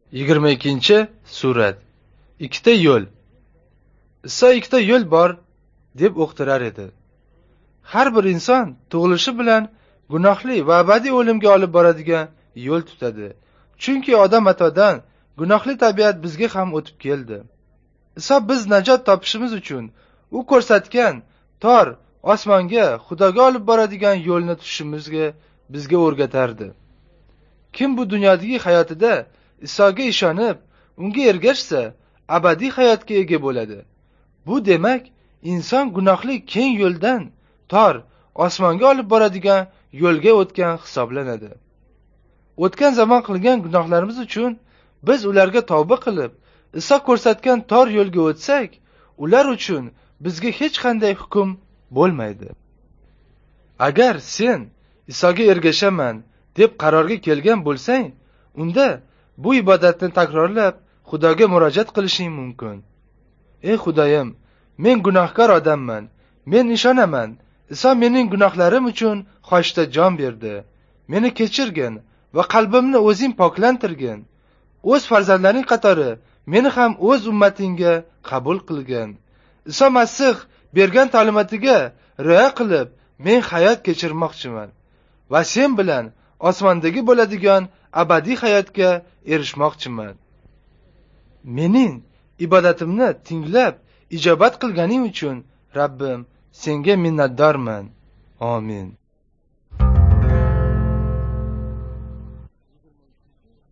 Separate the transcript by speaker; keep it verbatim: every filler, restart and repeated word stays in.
Speaker 1: yigirma ikkinchi surat. Ikkita yo'l. Iso ikkita yo'l bor deb o'qtirar edi. Har bir inson tug'ilishi bilan gunohli va abadiy o'limga olib boradigan yo'l tutadi. Chunki odam atodan gunohli tabiat bizga ham o'tib keldi. Iso biz najot topishimiz uchun u ko'rsatgan tor osmonga, Xudoga olib boradigan yo'lni tutishimizga bizga o'rgatardi. Kim bu dunyodagi hayotida Isoga ishonib, unga ergashsa, abadiy hayotga ega bo'ladi. Bu demak, inson gunohli keng yo'ldan tor osmonga olib boradigan yo'lga o'tgan hisoblanadi. O'tgan zamon qilgan gunohlarimiz uchun biz ularga tavba qilib, Iso ko'rsatgan tor yo'lga o'tsak, ular uchun bizga hech qanday hukm bo'lmaydi. Agar sen Isoga ergashaman deb qarorga kelgan bo'lsang, unda bu ibodatni takrorlab Xudoga murojaat qilishing mumkin. Ey Xudoyim, men gunohkor odamman. Men ishonaman, Iso mening gunohlarim uchun qoshda jon berdi. Meni kechirgin va qalbimni o'zing poklantirgin. O'z farzandlaring qatori meni ham o'z ummatingga qabul qilgin. Iso Masih bergan ta'limotiga rioya qilib, men hayot kechirmoqchiman va sen bilan osmondagi bo'ladigan abadiy hayotga erishmoqchiman. Mening ibodatimni tinglab, ijobat qilganing uchun Rabbim, senga minnatdorman. Amin.